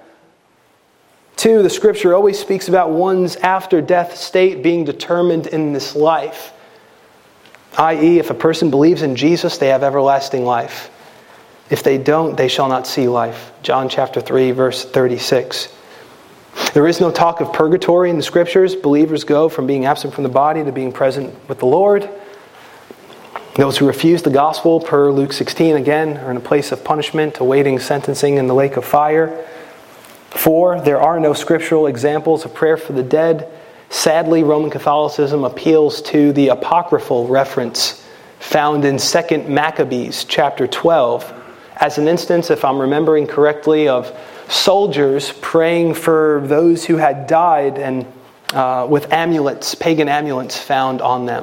Two, the Scripture always speaks about one's after-death state being determined in this life. I.e., if a person believes in Jesus, they have everlasting life. If they don't, they shall not see life. John chapter 3, verse 36. There is no talk of purgatory in the Scriptures. Believers go from being absent from the body to being present with the Lord. Those who refuse the gospel, per Luke 16 again, are in a place of punishment, awaiting sentencing in the lake of fire. 4, there are no scriptural examples of prayer for the dead. Sadly, Roman Catholicism appeals to the apocryphal reference found in 2 Maccabees chapter 12. As an instance, if I'm remembering correctly, of soldiers praying for those who had died and with amulets, pagan amulets found on them.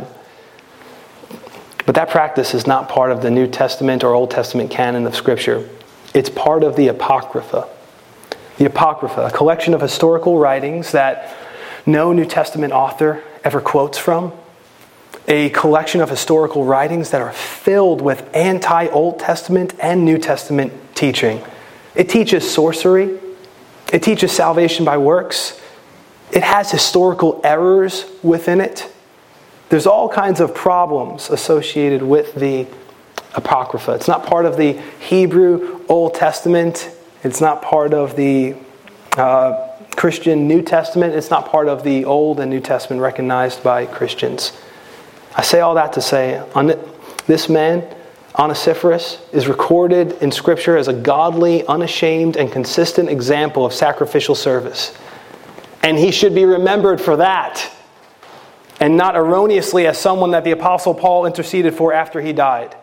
But that practice is not part of the New Testament or Old Testament canon of Scripture. It's part of the Apocrypha. The Apocrypha, a collection of historical writings that no New Testament author ever quotes from. A collection of historical writings that are filled with anti-Old Testament and New Testament teaching. It teaches sorcery. It teaches salvation by works. It has historical errors within it. There's all kinds of problems associated with the Apocrypha. It's not part of the Hebrew Old Testament. It's not part of the Christian New Testament. It's not part of the Old and New Testament recognized by Christians. I say all that to say, this man, Onesiphorus is recorded in Scripture as a godly, unashamed, and consistent example of sacrificial service. And he should be remembered for that, and not erroneously as someone that the Apostle Paul interceded for after he died.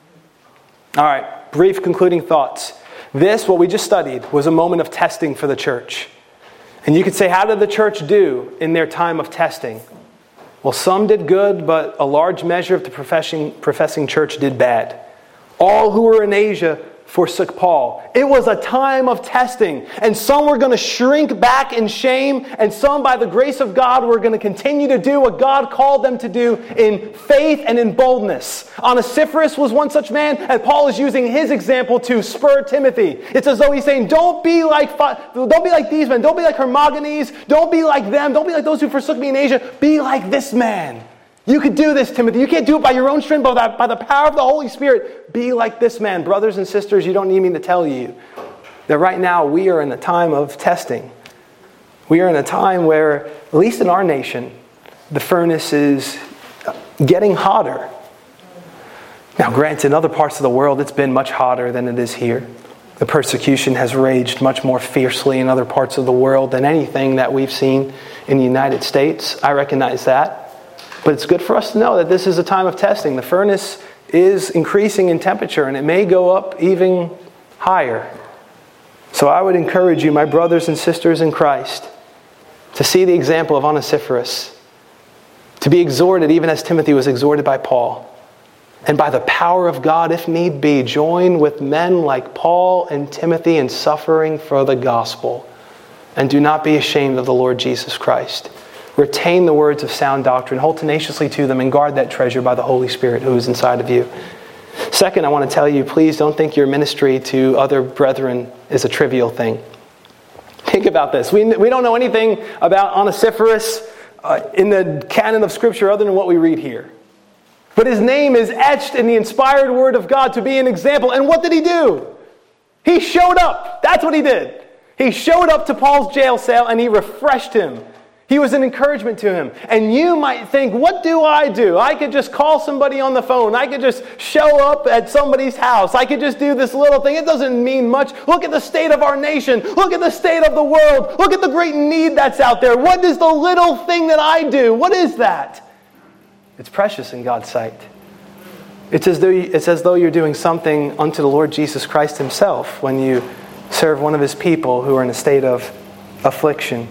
All right, brief concluding thoughts. This, what we just studied, was a moment of testing for the church. And you could say, how did the church do in their time of testing? Well, some did good, but a large measure of the professing church did bad. All who were in Asia forsook Paul. It was a time of testing, and some were going to shrink back in shame, and some, by the grace of God, were going to continue to do what God called them to do in faith and in boldness. Onesiphorus was one such man, and Paul is using his example to spur Timothy. It's as though he's saying, don't be like these men, don't be like Hermogenes, don't be like them, don't be like those who forsook me in Asia, be like this man. You could do this, Timothy. You can't do it by your own strength, but by the power of the Holy Spirit. Be like this man. Brothers and sisters, you don't need me to tell you that right now we are in a time of testing. We are in a time where, at least in our nation, the furnace is getting hotter. Now, granted, in other parts of the world, it's been much hotter than it is here. The persecution has raged much more fiercely in other parts of the world than anything that we've seen in the United States. I recognize that. But it's good for us to know that this is a time of testing. The furnace is increasing in temperature, and it may go up even higher. So I would encourage you, my brothers and sisters in Christ, to see the example of Onesiphorus, to be exhorted even as Timothy was exhorted by Paul, and by the power of God, if need be, join with men like Paul and Timothy in suffering for the gospel. And do not be ashamed of the Lord Jesus Christ. Retain the words of sound doctrine, hold tenaciously to them, and guard that treasure by the Holy Spirit who is inside of you. Second, I want to tell you, please don't think your ministry to other brethren is a trivial thing. Think about this. We don't know anything about Onesiphorus in the canon of Scripture other than what we read here. But his name is etched in the inspired Word of God to be an example. And what did he do? He showed up. That's what he did. He showed up to Paul's jail cell and he refreshed him. He was an encouragement to him. And you might think, what do? I could just call somebody on the phone. I could just show up at somebody's house. I could just do this little thing. It doesn't mean much. Look at the state of our nation. Look at the state of the world. Look at the great need that's out there. What is the little thing that I do? What is that? It's precious in God's sight. It's as though you're doing something unto the Lord Jesus Christ himself when you serve one of his people who are in a state of affliction.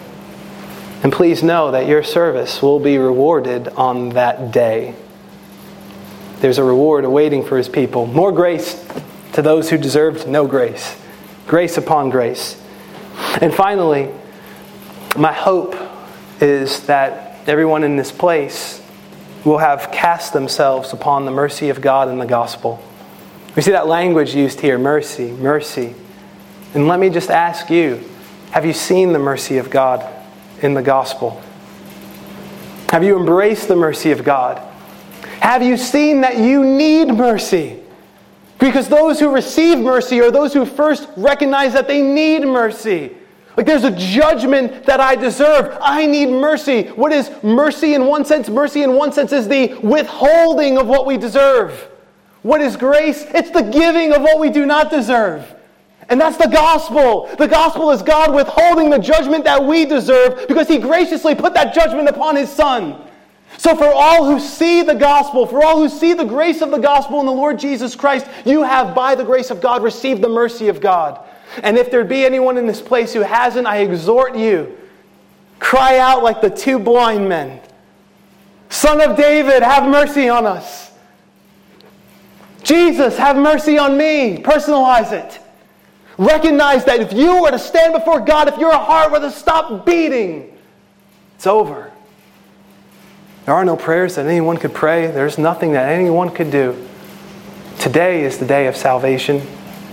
And please know that your service will be rewarded on that day. There's a reward awaiting for his people. More grace to those who deserved no grace. Grace upon grace. And finally, my hope is that everyone in this place will have cast themselves upon the mercy of God and the gospel. We see that language used here, mercy, mercy. And let me just ask you, have you seen the mercy of God in the gospel? Have you embraced the mercy of God? Have you seen that you need mercy? Because those who receive mercy are those who first recognize that they need mercy. Like there's a judgment that I deserve. I need mercy. What is mercy in one sense? Mercy in one sense is the withholding of what we deserve. What is grace? It's the giving of what we do not deserve. And that's the gospel. The gospel is God withholding the judgment that we deserve because he graciously put that judgment upon his Son. So for all who see the gospel, for all who see the grace of the gospel in the Lord Jesus Christ, you have, by the grace of God, received the mercy of God. And if there be anyone in this place who hasn't, I exhort you, cry out like the two blind men. Son of David, have mercy on us. Jesus, have mercy on me. Personalize it. Recognize that if you were to stand before God, if your heart were to stop beating, it's over. There are no prayers that anyone could pray. There's nothing that anyone could do. Today is the day of salvation.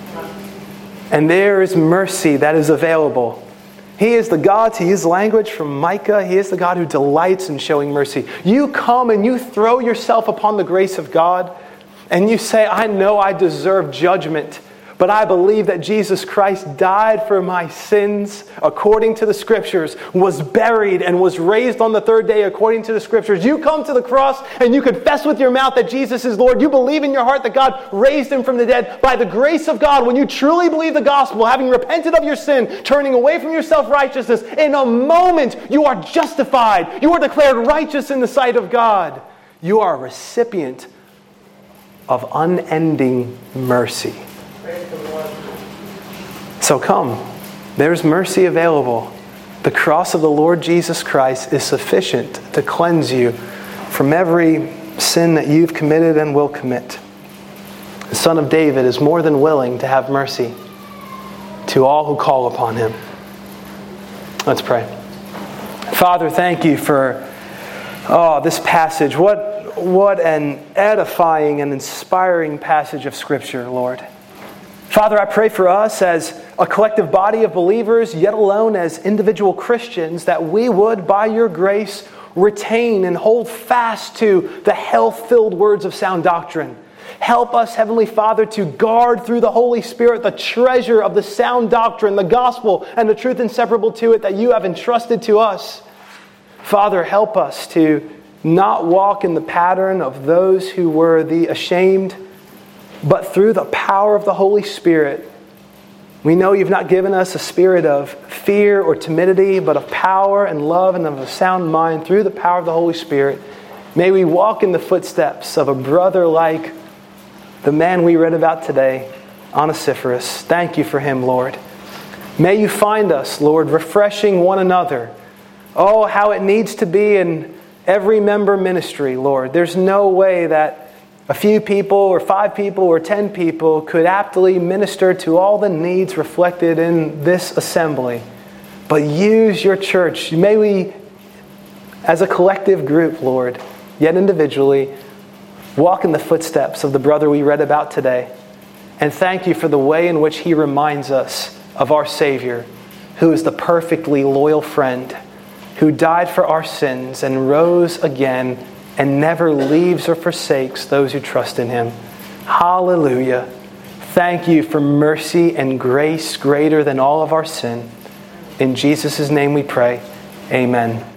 And there is mercy that is available. He is the God, to use language from Micah, he is the God who delights in showing mercy. You come and you throw yourself upon the grace of God, and you say, I know I deserve judgment, But I believe that Jesus Christ died for my sins according to the Scriptures, was buried, and was raised on the third day according to the Scriptures. You come to the cross and you confess with your mouth that Jesus is Lord. You believe in your heart that God raised Him from the dead. By the grace of God, when you truly believe the gospel, having repented of your sin, turning away from your self-righteousness, in a moment you are justified. You are declared righteous in the sight of God. You are a recipient of unending mercy. So come, there's mercy available. The cross of the Lord Jesus Christ is sufficient to cleanse you from every sin that you've committed and will commit. The Son of David is more than willing to have mercy to all who call upon Him. Let's pray. Father, thank you for this passage. What an edifying and inspiring passage of Scripture, Lord. Father, I pray for us as a collective body of believers, yet alone as individual Christians, that we would, by your grace, retain and hold fast to the health-filled words of sound doctrine. Help us, Heavenly Father, to guard through the Holy Spirit the treasure of the sound doctrine, the gospel, and the truth inseparable to it that you have entrusted to us. Father, help us to not walk in the pattern of those who were the ashamed, but through the power of the Holy Spirit. We know you've not given us a spirit of fear or timidity, but of power and love and of a sound mind through the power of the Holy Spirit. May we walk in the footsteps of a brother like the man we read about today, Onesiphorus. Thank you for him, Lord. May you find us, Lord, refreshing one another. Oh, how it needs to be in every member ministry, Lord. There's no way that a few people or 5 people or 10 people could aptly minister to all the needs reflected in this assembly. But use your church. May we, as a collective group, Lord, yet individually, walk in the footsteps of the brother we read about today. And thank you for the way in which he reminds us of our Savior, who is the perfectly loyal friend, who died for our sins and rose again and never leaves or forsakes those who trust in Him. Hallelujah. Thank you for mercy and grace greater than all of our sin. In Jesus' name we pray. Amen.